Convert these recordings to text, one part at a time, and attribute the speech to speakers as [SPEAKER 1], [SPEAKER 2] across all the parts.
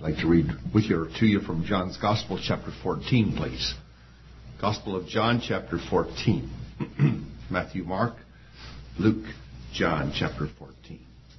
[SPEAKER 1] I'd like to read with you or to you from John's Gospel, chapter 14, please. Gospel of John, chapter 14. Matthew, Mark, Luke, John, chapter 14.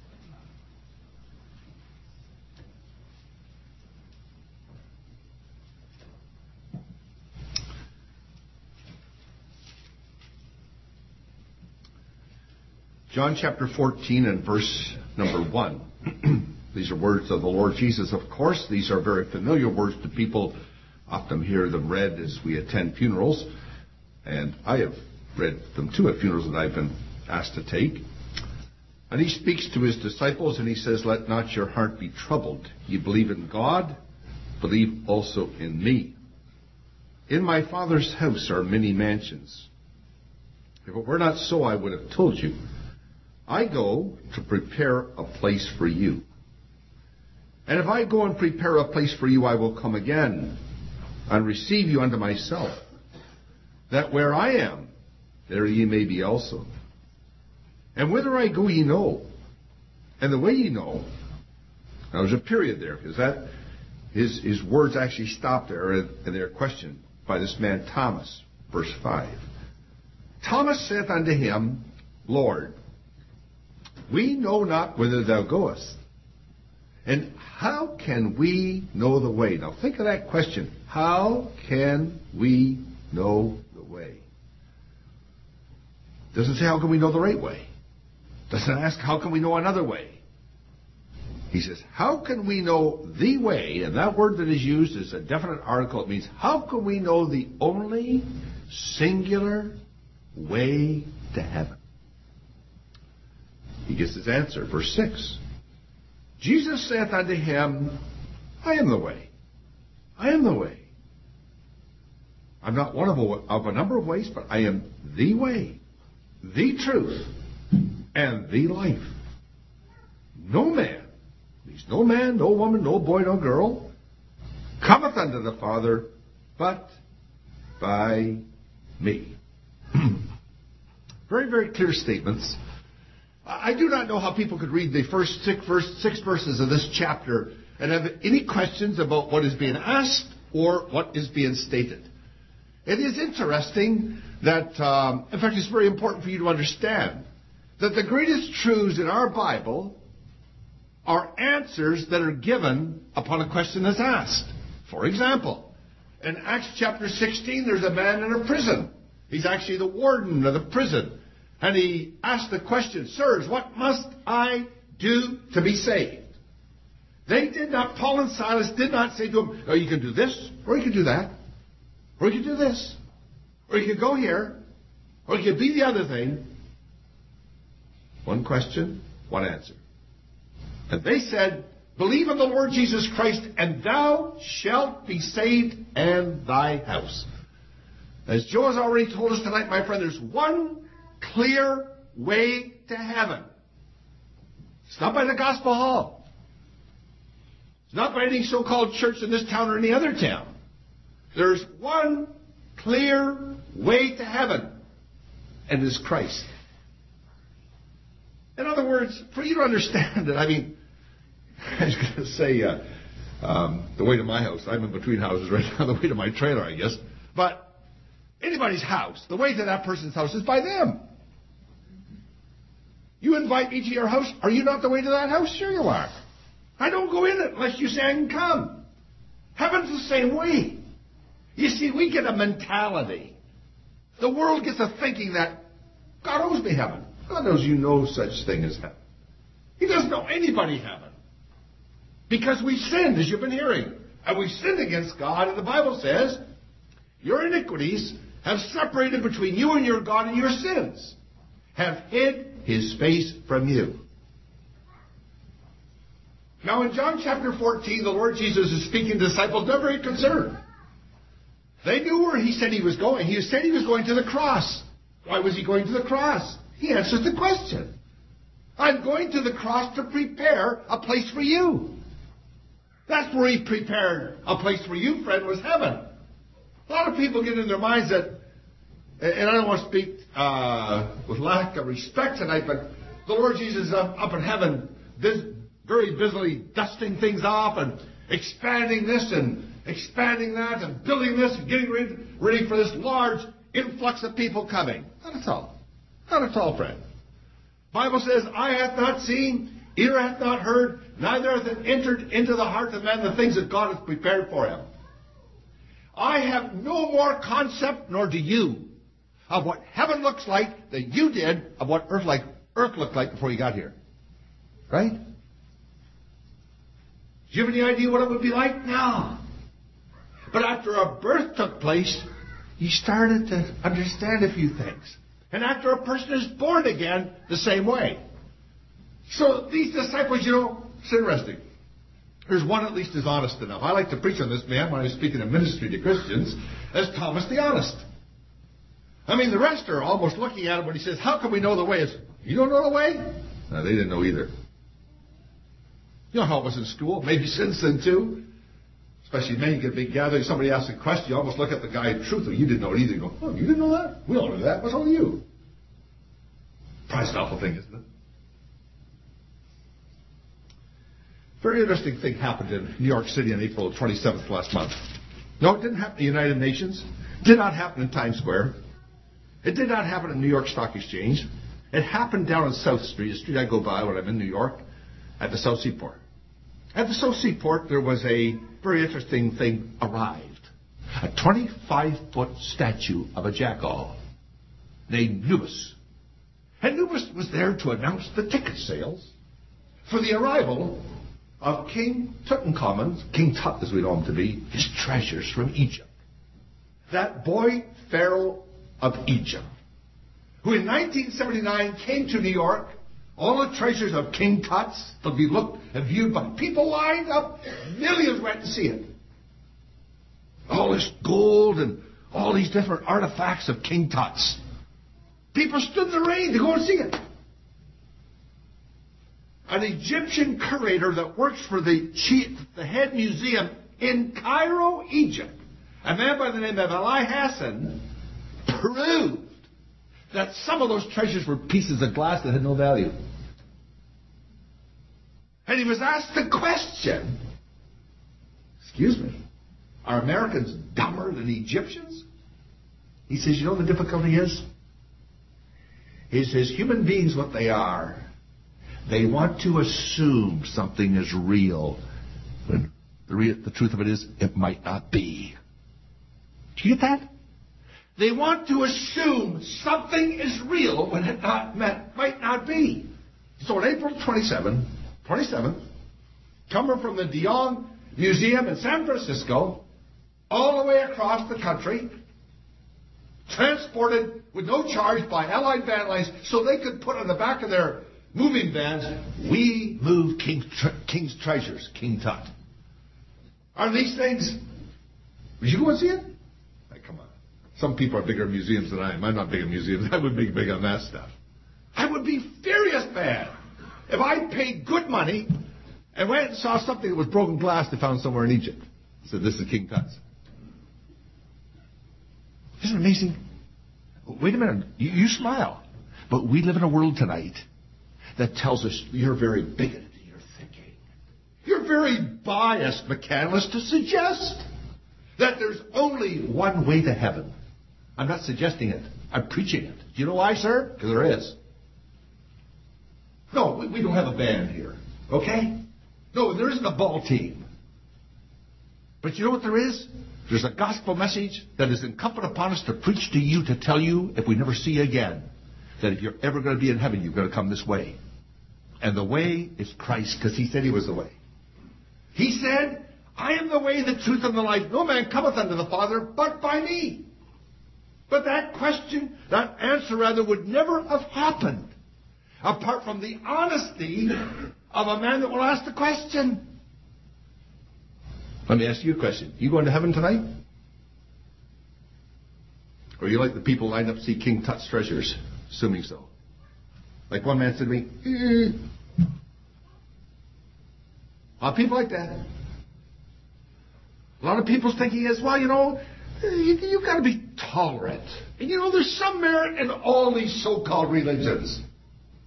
[SPEAKER 1] John chapter 14 and verse number 1. These are words of the Lord Jesus. Of course, these are very familiar words to people. Often hear them read as we attend funerals. And I have read them too at funerals that I've been asked to take. And he speaks to his disciples and he says, "Let not your heart be troubled. You believe in God, believe also in me. In my Father's house are many mansions. If it were not so, I would have told you. I go to prepare a place for you. And if I go and prepare a place for you, I will come again and receive you unto myself, that where I am, there ye may be also. And whither I go ye know, and the way ye know." Now there's a period there, because that his words actually stop there, and they're questioned by this man Thomas, verse 5. "Thomas saith unto him, Lord, we know not whither thou goest, and how can we know the way?" Now think of that question. How can we know the way? Doesn't say how can we know the right way. Doesn't ask how can we know another way. He says, how can we know the way? And that word that is used is a definite article. It means how can we know the only singular way to heaven? He gives his answer, verse 6. "Jesus saith unto him, I am the way. I am the way. I'm not one of a number of ways, but I am the way, the truth, and the life. No man, no woman, no boy, no girl, cometh unto the Father, but by me." Very, very clear statements. I do not know how people could read the first six verses of this chapter and have any questions about what is being asked or what is being stated. It is interesting that, in fact, it's very important for you to understand that the greatest truths in our Bible are answers that are given upon a question that's asked. For example, in Acts chapter 16, there's a man in a prison. He's actually the warden of the prison. And he asked the question, "Sirs, what must I do to be saved?" Paul and Silas did not say to him, "Oh, you can do this, or you can do that, or you can do this, or you can go here, or you can be the other thing." One question, one answer. And they said, "Believe in the Lord Jesus Christ, and thou shalt be saved and thy house." As Joe has already told us tonight, my friend, there's one clear way to heaven. It's not by the gospel hall. It's not by any so-called church in this town or any other town. There's one clear way to heaven, and it is Christ. In other words, for you to understand it, I was going to say the way to my house. I'm in between houses right now, the way to my trailer, I guess. But anybody's house, the way to that person's house is by them. You invite me to your house. Are you not the way to that house? Sure you are. I don't go in it unless you say I can come. Heaven's the same way. You see, we get a mentality. The world gets a thinking that God owes me heaven. God knows you know such thing as heaven. He doesn't know anybody heaven. Because we've sinned, as you've been hearing. And we've sinned against God. And the Bible says, your iniquities have separated between you and your God, and your sins have hid his face from you. Now in John chapter 14, the Lord Jesus is speaking to disciples. They're very concerned. They knew where he said he was going. He said he was going to the cross. Why was he going to the cross? He answers the question. I'm going to the cross to prepare a place for you. That's where he prepared a place for you, friend, was heaven. A lot of people get in their minds that, and I don't want to speak with lack of respect tonight, but the Lord Jesus is up in heaven, very busily dusting things off expanding this and expanding that and building this and getting ready for this large influx of people coming. Not at all. Not at all, friend. Bible says, eye hath not seen, ear hath not heard, neither hath it entered into the heart of man the things that God hath prepared for him. I have no more concept, nor do you, of what heaven looks like than you did of what earth looked like before you got here. Right? Do you have any idea what it would be like? No. But after a birth took place, you started to understand a few things. And after a person is born again, the same way. So these disciples, it's interesting. There's one at least is honest enough. I like to preach on this man when I was speaking in ministry to Christians as Thomas the Honest. I mean, the rest are almost looking at him when he says, how can we know the way? It's, you don't know the way? No, they didn't know either. You know how it was in school? Maybe since then too. Especially men, you get a big gathering, somebody asks a question, you almost look at the guy truthfully. You didn't know it either. You go, oh, you didn't know that? We all know that. What's wrong with you? Probably an awful thing, isn't it? Very interesting thing happened in New York City on April 27th last month. No, it didn't happen in the United Nations. It did not happen in Times Square. It did not happen in New York Stock Exchange. It happened down on South Street, a street I go by when I'm in New York, at the South Seaport. At the South Seaport, there was a very interesting thing arrived. A 25-foot statue of a jackal named Nubis. And Nubis was there to announce the ticket sales for the arrival of King Tutankhamun, King Tut as we know him to be, his treasures from Egypt. That boy pharaoh of Egypt, who in 1979 came to New York, all the treasures of King Tut's to be looked and viewed by people lined up, millions went to see it. All this gold and all these different artifacts of King Tut's. People stood in the rain to go and see it. An Egyptian curator that works for the head museum in Cairo, Egypt, a man by the name of Ali Hassan, proved that some of those treasures were pieces of glass that had no value. And he was asked the question, excuse me, are Americans dumber than Egyptians? He says, you know what the difficulty is? He says, human beings, what they are, they want to assume something is real when the truth of it is, it might not be. Do you get that? They want to assume something is real when it might not be. So on April 27th, coming from the de Young Museum in San Francisco, all the way across the country, transported with no charge by Allied van lines so they could put on the back of their moving vans, we moved King's treasures, King Tut. Are these things, would you go and see it? Come on. Some people are bigger museums than I am. I'm not big in museums. I would be big on that stuff. I would be furious bad if I paid good money and went and saw something that was broken glass they found somewhere in Egypt. Said, this is King Tut's. Isn't it amazing? Wait a minute. You smile. But we live in a world tonight that tells us you're very bigoted in your thinking. You're very biased, McCandless, to suggest that there's only one way to heaven. I'm not suggesting it. I'm preaching it. Do you know why, sir? Because there is. No, we don't have a band here. Okay? No, there isn't a ball team. But you know what there is? There's a gospel message that is incumbent upon us to preach to you, to tell you, if we never see you again, that if you're ever going to be in heaven, you're going to come this way. And the way is Christ, because he said he was the way. He said, I am the way, the truth, and the life. No man cometh unto the Father but by me. But that question, that answer rather, would never have happened apart from the honesty of a man that will ask the question. Let me ask you a question. You going to heaven tonight? Or are you like the people lined up to see King Tut's treasures, assuming so? Like one man said to me, A lot of people like that. A lot of people's thinking is, well, you've got to be tolerant. And there's some merit in all these so-called religions.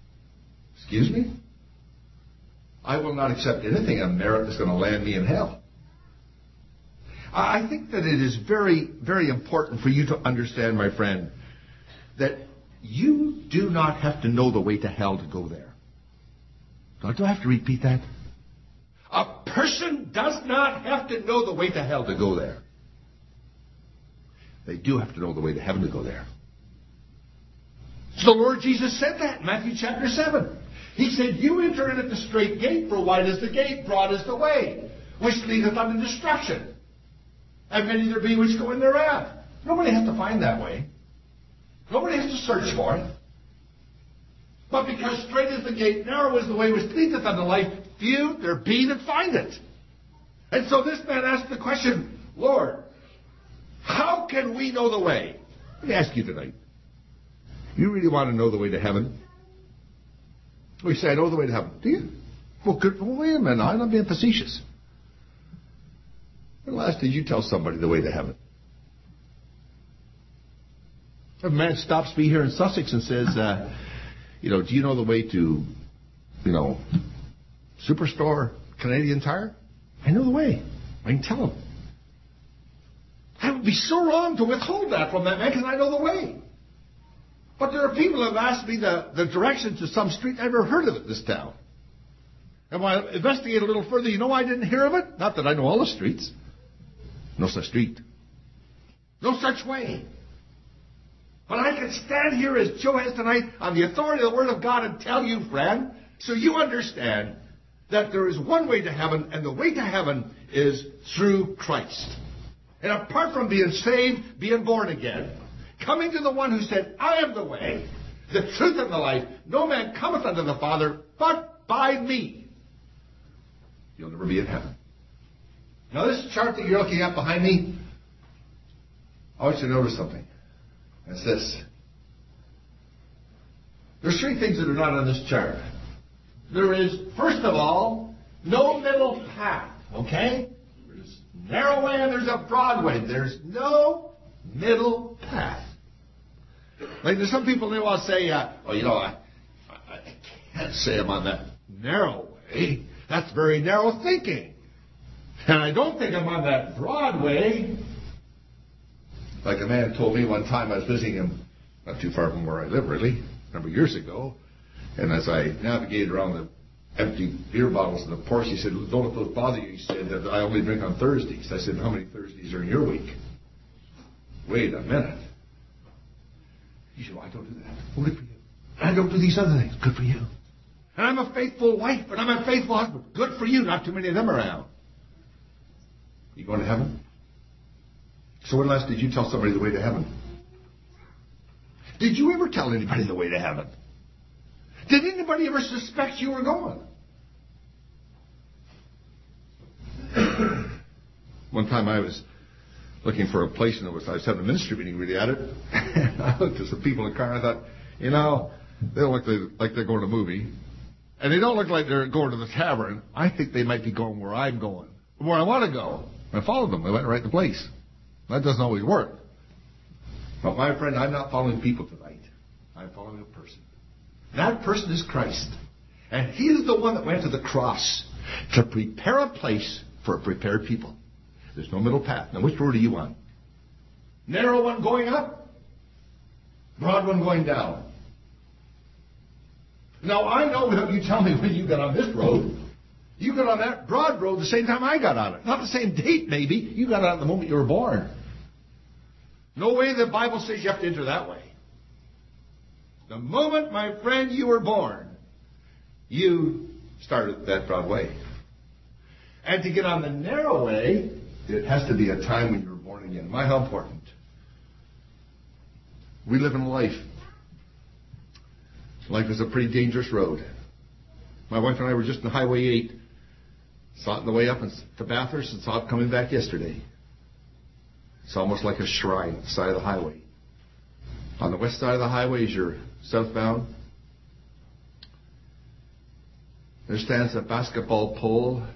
[SPEAKER 1] Excuse me? I will not accept anything of merit that's going to land me in hell. I think that it is very, very important for you to understand, my friend, that you do not have to know the way to hell to go there. Do I have to repeat that? A person does not have to know the way to hell to go there. They do have to know the way to heaven to go there. So the Lord Jesus said that in Matthew chapter 7. He said, you enter in at the straight gate, for wide is the gate, broad is the way, which leadeth unto destruction. And many there be which go in thereat. Nobody has to find that way. Nobody has to search for it. But because straight is the gate, narrow is the way which leadeth unto life, few there be that find it. And so this man asked the question, Lord, how can we know the way? Let me ask you tonight. You really want to know the way to heaven? We say, I know the way to heaven. Do you? Well, good. Well, wait a minute. I'm not being facetious. When last did you tell somebody the way to heaven? If a man stops me here in Sussex and says, do you know the way to, Superstore, Canadian Tire? I know the way. I can tell him. I would be so wrong to withhold that from that man because I know the way. But there are people who have asked me the directions to some street I've never heard of it in this town. And when I investigate a little further, you know why I didn't hear of it? Not that I know all the streets. No such street. No such way. But I can stand here as Joe has tonight on the authority of the Word of God and tell you, friend, so you understand that there is one way to heaven, and the way to heaven is through Christ. And apart from being saved, being born again, coming to the one who said, I am the way, the truth, and the life, no man cometh unto the Father but by me, you'll never be in heaven. Now this chart that you're looking at behind me, I want you to notice something. It's this. There's three things that are not on this chart. There is, first of all, no middle path, okay? There's a narrow way and there's a broad way. There's no middle path. Like there's some people they want to say, I can't say I'm on that narrow way. That's very narrow thinking. And I don't think I'm on that broad way. Like a man told me one time, I was visiting him not too far from where I live, really, a number of years ago. And as I navigated around the empty beer bottles in the Porsche, he said, don't let those bother you. He said, that I only drink on Thursdays. I said, how many Thursdays are in your week? Wait a minute. He said, well, I don't do that. Well, good for you. I don't do these other things. Good for you. And I'm a faithful wife, and I'm a faithful husband. Good for you. Not too many of them around. You going to heaven? So when last did you tell somebody the way to heaven? Did you ever tell anybody the way to heaven? Did anybody ever suspect you were going? One time I was looking for a place, and I was having a ministry meeting really at it. And I looked at some people in the car, and I thought, they don't look like they're going to a movie. And they don't look like they're going to the tavern. I think they might be going where I'm going, where I want to go. I followed them. They went right to the place. That doesn't always work. But my friend, I'm not following people tonight. I'm following a person. That person is Christ. And He is the one that went to the cross to prepare a place for a prepared people. There's no middle path. Now, which road are you on? Narrow one going up, broad one going down. Now, I know without you telling me when you got on this road, you got on that broad road the same time I got on it. Not the same date, maybe. You got on it the moment you were born. No way the Bible says you have to enter that way. The moment, my friend, you were born, you started that broad way. And to get on the narrow way, it has to be a time when you were born again. My, how important. We live in life. Life is a pretty dangerous road. My wife and I were just on Highway 8. Saw it on the way up to Bathurst and saw it coming back yesterday. It's almost like a shrine at the side of the highway. On the west side of the highway as you're southbound, there stands a basketball pole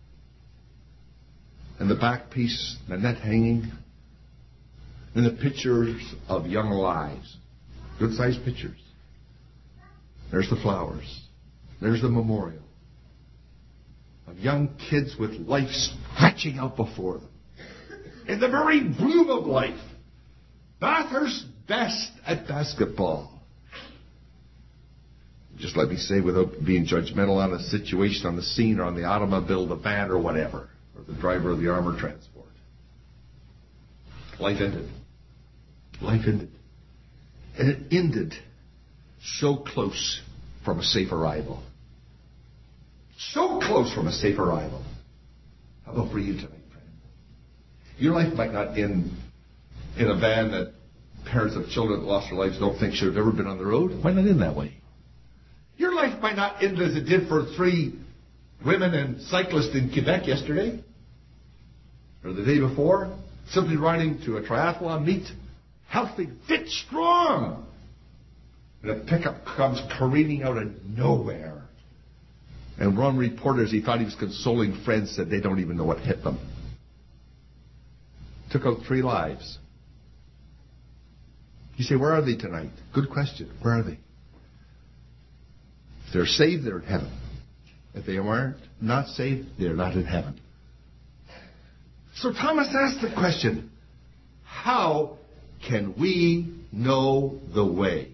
[SPEAKER 1] and the back piece, the net hanging, and the pictures of young lives. Good-sized pictures. There's the flowers. There's the memorial of young kids with life stretching out before them. in the very bloom of life. Bathurst best at basketball. Just let me say, without being judgmental on a situation, on the scene, or on the automobile, the van, or whatever, or the driver of the armored transport. Life ended. Life ended. And it ended so close from a safe arrival. So close from a safe arrival. How about for you tonight, friend? Your life might not end in a van that parents of children that lost their lives don't think should have ever been on the road. It might not end that way. Your life might not end as it did for 3 women and cyclists in Quebec yesterday, or the day before, simply riding to a triathlon meet, healthy, fit, strong. And a pickup comes careening out of nowhere. And one reporter, as he thought he was consoling friends, said they don't even know what hit them. Took out 3 lives. You say, where are they tonight? Good question. Where are they? If they're saved, they're in heaven. If they aren't not saved, they're not in heaven. So Thomas asked the question, how can we know the way?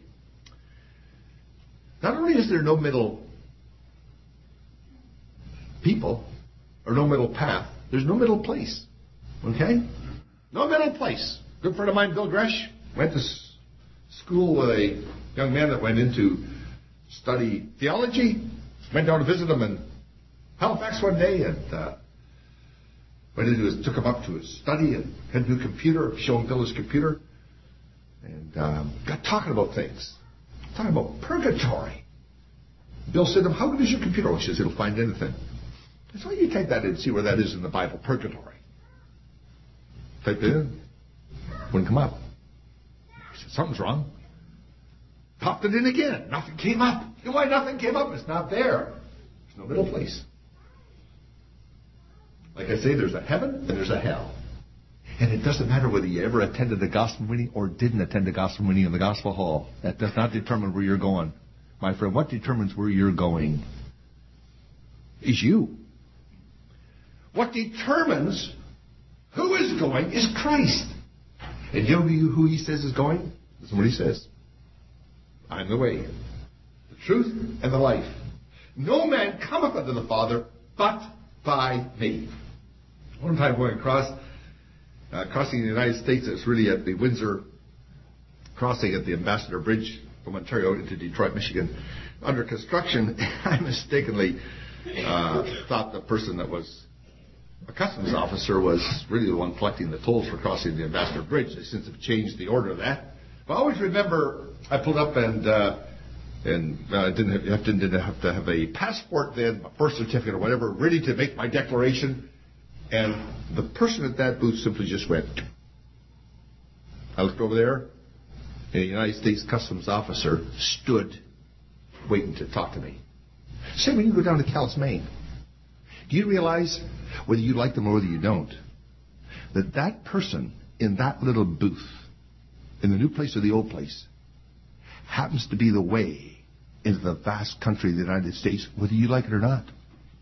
[SPEAKER 1] Not only is there no middle people, or no middle path, there's no middle place. Okay? No middle place. Good friend of mine, Bill Gresh, went to school with a young man that went in to study theology. Went down to visit him in Halifax one day and took him up to his study and had a new computer, showing Bill his computer, and got talking about things. Talking about purgatory. Bill said to him, how good is your computer? He says, it'll find anything. I said, well, you type that in and see where that is in the Bible, purgatory. Typed it in. Wouldn't come up. I said, something's wrong. Popped it in again. Nothing came up. You know why nothing came up? It's not there. There's no middle place. Like I say, there's a heaven and there's a hell. And it doesn't matter whether you ever attended a gospel meeting or didn't attend a gospel meeting in the gospel hall. That does not determine where you're going. My friend, what determines where you're going is you. What determines who is going is Christ. And you know who he says is going? This is what he says. I'm the way, the truth, and the life. No man cometh unto the Father but by me. One time going crossing the United States, it's really at the Windsor crossing at the Ambassador Bridge from Ontario into Detroit, Michigan, under construction. I mistakenly thought the person that was a customs officer was really the one collecting the tolls for crossing the Ambassador Bridge. They since have changed the order of that. But I always remember I pulled up and I didn't have to have a passport then, a birth certificate or whatever, ready to make my declaration. And the person at that booth simply just went. I looked over there, and a United States Customs officer stood waiting to talk to me. Say when you go down to Calais, Maine, do you realize, whether you like them or whether you don't, that person in that little booth, in the new place or the old place, happens to be the way into the vast country of the United States, whether you like it or not.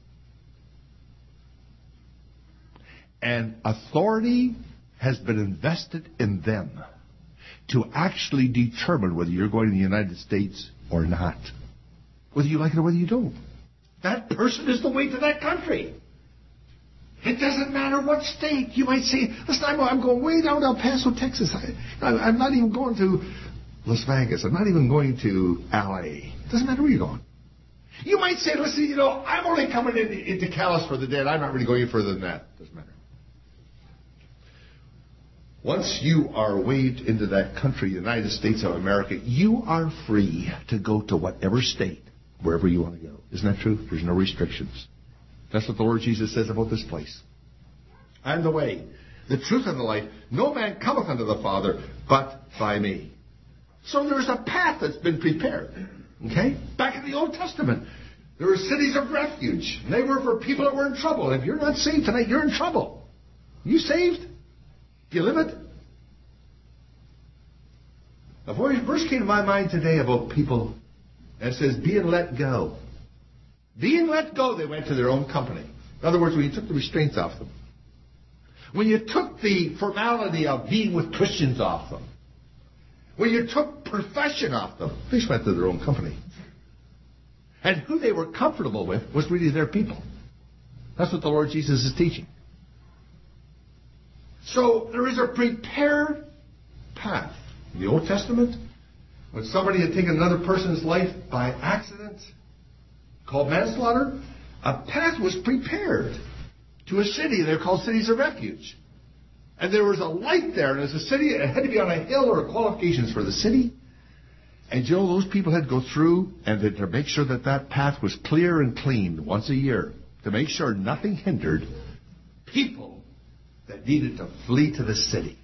[SPEAKER 1] And authority has been invested in them to actually determine whether you're going to the United States or not. Whether you like it or whether you don't. That person is the way to that country. It doesn't matter what state. You might say, listen, I'm going way down to El Paso, Texas. I'm not even going to Las Vegas. I'm not even going to L.A. It doesn't matter where you're going. You might say, listen, I'm only coming into Calais for the day. I'm not really going any further than that. It doesn't matter. Once you are waved into that country, United States of America, you are free to go to whatever state, wherever you want to go. Isn't that true? There's no restrictions. That's what the Lord Jesus says about this place. I am the way, the truth, and the life. No man cometh unto the Father but by me. So there's a path that's been prepared. Okay? Back in the Old Testament, there were cities of refuge. And they were for people that were in trouble. If you're not saved tonight, you're in trouble. You saved? Do you live it? A verse came to my mind today about people that says, being let go. Being let go, they went to their own company. In other words, when he took the restraints off them. when you took the formality of being with Christians off them, when you took profession off them, they just went to their own company. And who they were comfortable with was really their people. That's what the Lord Jesus is teaching. So there is a prepared path. In the Old Testament, when somebody had taken another person's life by accident, called manslaughter, a path was prepared to a city. They're called cities of refuge. And there was a light there, and as a city, it had to be on a hill or qualifications for the city. And those people had to go through and to make sure that that path was clear and clean once a year, to make sure nothing hindered people that needed to flee to the city.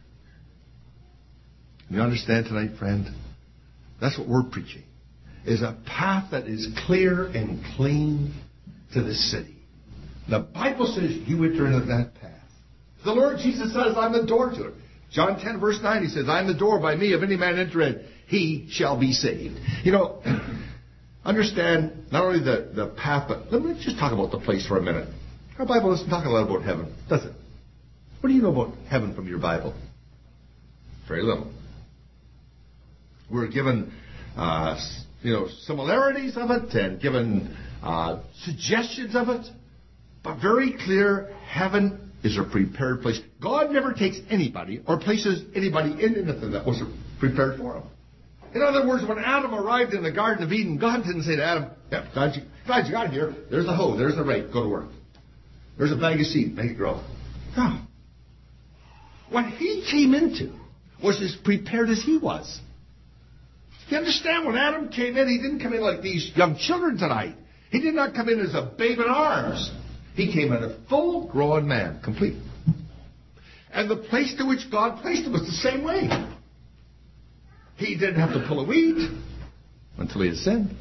[SPEAKER 1] You understand tonight, friend? That's what we're preaching, is a path that is clear and clean to the city. The Bible says you enter into that path. The Lord Jesus says, I'm the door to it. John 10, verse 9, he says, I'm the door. By me, if any man enter in, he shall be saved. You know, understand not only the path, but let me just talk about the place for a minute. Our Bible doesn't talk a lot about heaven, does it? What do you know about heaven from your Bible? Very little. We're given, similarities of it and given suggestions of it. But very clear, heaven is a prepared place. God never takes anybody or places anybody in anything that wasn't prepared for him. In other words, when Adam arrived in the Garden of Eden, God didn't say to Adam, yeah, glad you got here. There's the hoe, there's the rake, go to work. There's a bag of seed, make it grow. No. What he came into was as prepared as he was. You understand, when Adam came in, he didn't come in like these young children tonight. He did not come in as a babe in arms. He came in a full-grown man, complete. And the place to which God placed him was the same way. He didn't have to pull a weed until he had sinned.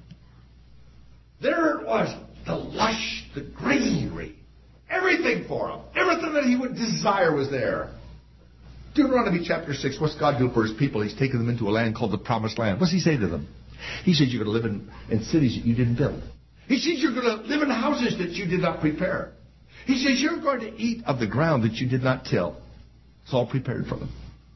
[SPEAKER 1] There it was, the lush, the greenery, everything for him. Everything that he would desire was there. Deuteronomy chapter 6, what's God do for his people? He's taken them into a land called the Promised Land. What's he say to them? He says you're going to live in cities that you didn't build. He says you're going to live in houses that you did not prepare. He says you're going to eat of the ground that you did not till. It's all prepared for them.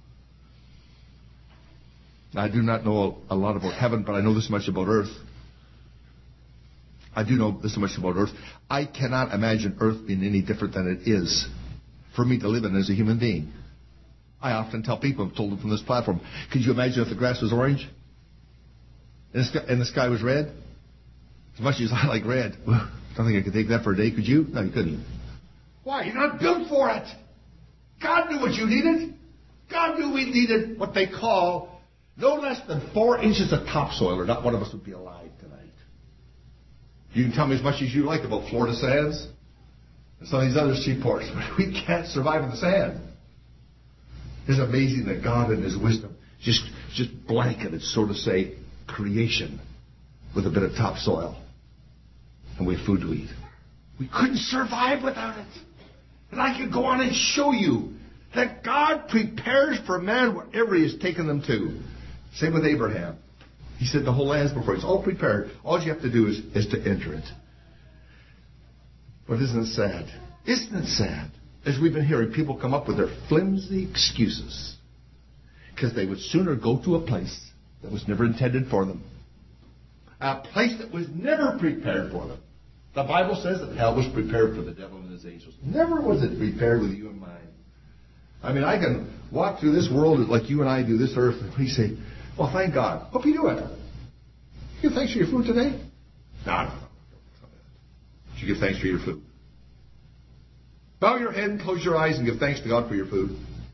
[SPEAKER 1] I do not know a lot about heaven, but I know this much about earth. I do know this much about earth. I cannot imagine earth being any different than it is for me to live in as a human being. I often tell people, I've told them from this platform, could you imagine if the grass was orange and the sky was red? As much as I like red, I don't think I could take that for a day. Could you? No, you couldn't. Why? You're not built for it. God knew what you needed. God knew we needed what they call no less than 4 inches of topsoil, or not one of us would be alive tonight. You can tell me as much as you like about Florida sands and some of these other seaports, but we can't survive in the sand. It's amazing that God in his wisdom just blanketed, so to say, creation with a bit of topsoil. And we have food to eat. We couldn't survive without it. And I could go on and show you that God prepares for man whatever he has taken them to. Same with Abraham. He said the whole land's before you. It's all prepared. All you have to do is to enter it. But isn't it sad? Isn't it sad? As we've been hearing, people come up with their flimsy excuses because they would sooner go to a place that was never intended for them. A place that was never prepared for them. The Bible says that hell was prepared for the devil and his angels. Never was it prepared with you and mine. I mean, I can walk through this world like you and I do, this earth, and we say, well, thank God. Hope you do it. You give thanks for your food today? No. You give thanks for your food. Bow your head and close your eyes and give thanks to God for your food.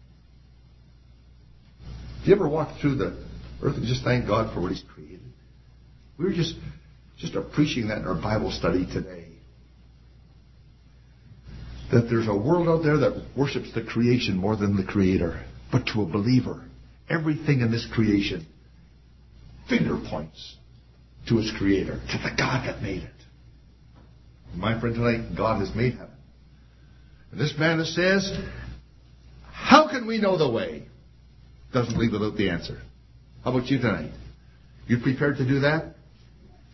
[SPEAKER 1] Do you ever walk through the earth and just thank God for what he's created? We were just preaching that in our Bible study today. That there's a world out there that worships the creation more than the Creator. But to a believer, everything in this creation finger points to its Creator, to the God that made it. And my friend, tonight, God has made heaven. And this man that says, how can we know the way? Doesn't leave without the answer. How about you tonight? You prepared to do that?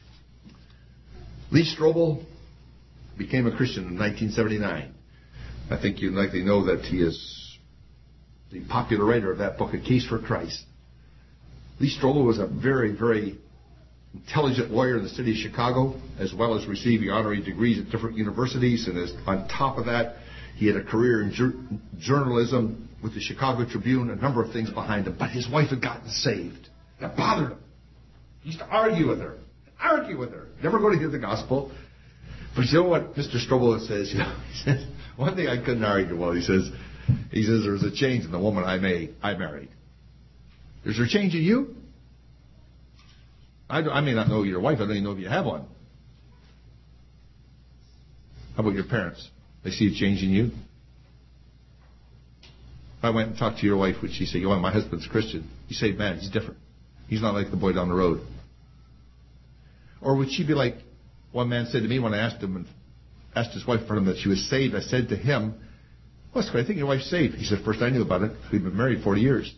[SPEAKER 1] Lee Strobel became a Christian in 1979. I think you likely know that he is the popular writer of that book, A Case for Christ. Lee Strobel was a very, very intelligent lawyer in the city of Chicago, as well as receiving honorary degrees at different universities. And on top of that, he had a career in journalism with the Chicago Tribune, a number of things behind him. But his wife had gotten saved. That bothered him. He used to argue with her. Never going to hear the gospel. But you know what Mr. Strobel says? He says, one thing I couldn't argue with, he says, there's a change in the woman I married. Is there a change in you? I may not know your wife. I don't even know if you have one. How about your parents? They see a change in you? If I went and talked to your wife, would she say, my husband's Christian? You say, man, he's different. He's not like the boy down the road. Or would she be like, one man said to me when I asked his wife for him that she was saved, I said to him, well, I think your wife's saved. He said, first I knew about it. We've been married 40 years.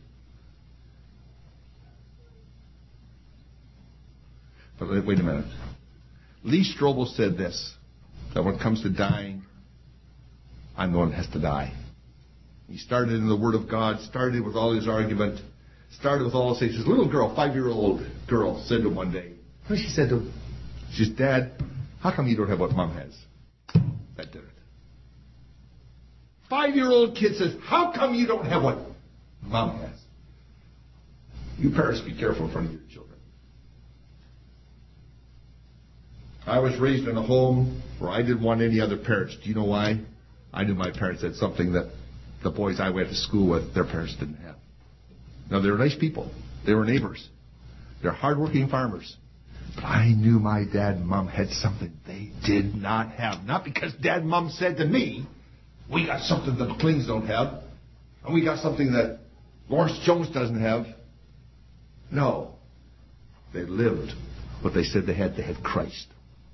[SPEAKER 1] But wait a minute. Lee Strobel said this, that when it comes to dying, I'm the one that has to die. He started in the Word of God, started with all his argument, started with all his things. His little girl, 5-year-old girl, said to him one day, what she said to him? She said, Dad, how come you don't have what Mom has? That did it. 5-year-old kid says, how come you don't have what Mom has? You parents, be careful in front of your children. I was raised in a home where I didn't want any other parents. Do you know why? I knew my parents had something that the boys I went to school with, their parents didn't have. Now, they were nice people. They were neighbors. They're hardworking farmers. But I knew my dad and mom had something they did not have. Not because dad and mom said to me, we got something that the McLeans don't have, and we got something that Lawrence Jones doesn't have. No. They lived what they said they had. They had Christ.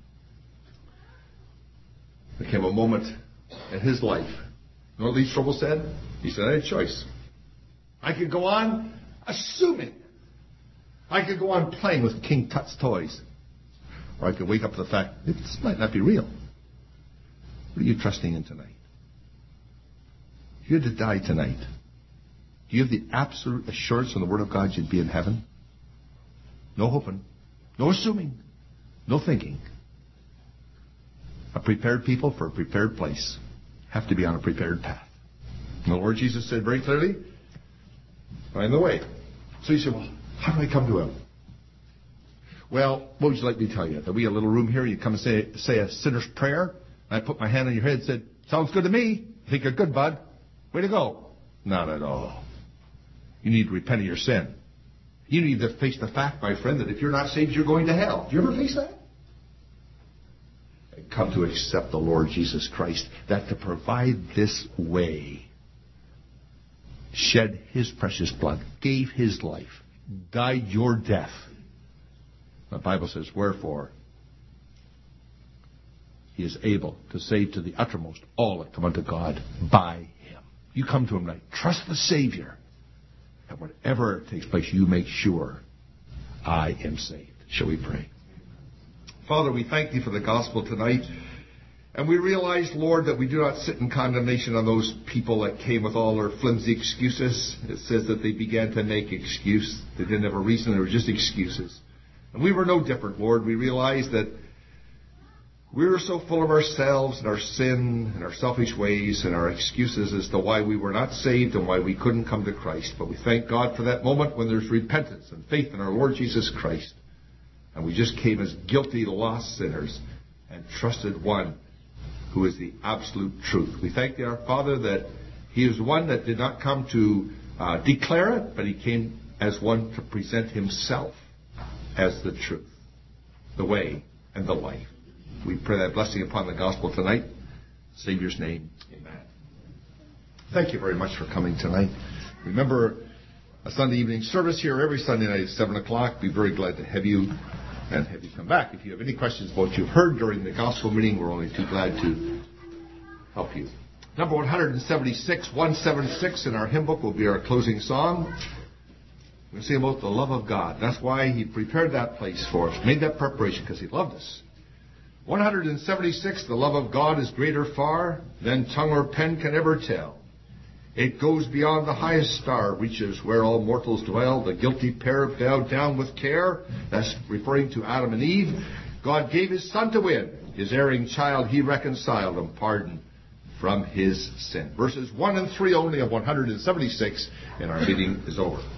[SPEAKER 1] There came a moment in his life. You know what Lee Strobel said? He said, I had a choice. I could go on assuming. I could go on playing with King Tut's toys. Or I could wake up to the fact, this might not be real. What are you trusting in tonight? If you had to die tonight, do you have the absolute assurance from the Word of God you'd be in heaven? No hoping. No assuming. No thinking. A prepared people for a prepared place have to be on a prepared path. And the Lord Jesus said very clearly, find the way. So you say, well, how do I come to Him? Well, what would you like me to tell you? That we have a little room here, you come and say a sinner's prayer, and I put my hand on your head and said, sounds good to me. I think you're good, bud. Way to go. Not at all. You need to repent of your sin. You need to face the fact, my friend, that if you're not saved, you're going to hell. Do you ever face that? And come to accept the Lord Jesus Christ, that to provide this way, shed His precious blood, gave His life, died your death. The Bible says, wherefore He is able to save to the uttermost all that come unto God by Him. You come to Him tonight. Trust the Savior. And whatever takes place, you make sure I am saved. Shall we pray? Father, we thank Thee for the gospel tonight. And we realize, Lord, that we do not sit in condemnation on those people that came with all their flimsy excuses. It says that they began to make excuse. They didn't have a reason. They were just excuses. And we were no different, Lord. We realized that we were so full of ourselves and our sin and our selfish ways and our excuses as to why we were not saved and why we couldn't come to Christ. But we thank God for that moment when there's repentance and faith in our Lord Jesus Christ. And we just came as guilty, lost sinners and trusted one who is the absolute truth. We thank Thee, our Father, that He is one that did not come to declare it, but He came as one to present Himself as the truth, the way, and the life. We pray that blessing upon the gospel tonight. In Savior's name, amen. Thank you very much for coming tonight. Remember, a Sunday evening service here every Sunday night at 7 o'clock. Be very glad to have you and have you come back. If you have any questions about what you've heard during the gospel meeting, we're only too glad to help you. Number 176, 176 in our hymn book will be our closing song. We'll sing about the love of God. That's why He prepared that place for us, made that preparation, because He loved us. 176, the love of God is greater far than tongue or pen can ever tell. It goes beyond the highest star, reaches where all mortals dwell. The guilty pair bowed down with care. That's referring to Adam and Eve. God gave his Son to win. His erring child he reconciled and pardoned from his sin. Verses 1 and 3 only of 176, and our meeting is over.